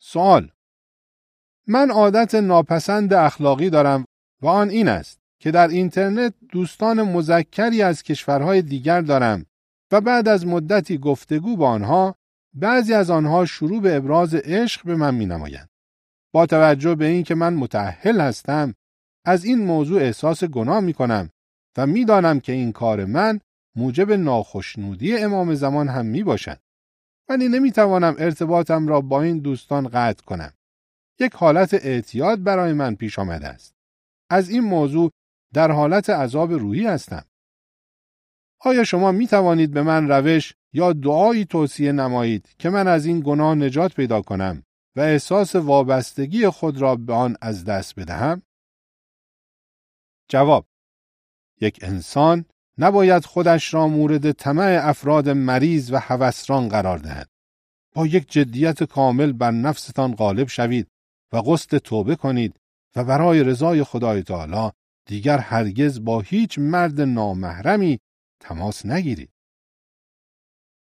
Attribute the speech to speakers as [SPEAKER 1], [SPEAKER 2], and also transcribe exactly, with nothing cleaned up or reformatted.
[SPEAKER 1] سوال: من عادت ناپسند اخلاقی دارم و آن این است که در اینترنت دوستان مذکری از کشورهای دیگر دارم و بعد از مدتی گفتگو با آنها بعضی از آنها شروع به ابراز عشق به من می‌نمایند. با توجه به این که من متأهل هستم از این موضوع احساس گناه می‌کنم و می‌دانم که این کار من موجب ناخشنودی امام زمان هم می‌باشد. ولی نمی‌توانم ارتباطم را با این دوستان قطع کنم. یک حالت اعتیاد برای من پیش آمده است. از این موضوع در حالت عذاب روحی هستم. آیا شما می توانید به من روش یا دعایی توصیه نمایید که من از این گناه نجات پیدا کنم و احساس وابستگی خود را به آن از دست بدهم؟ جواب: یک انسان نباید خودش را مورد طمع افراد مریض و هوسران قرار دهد. با یک جدیت کامل بر نفستان غالب شوید و قصد توبه کنید و برای رضای خدای تعالی دیگر هرگز با هیچ مرد نامحرمی تماس نگیرید.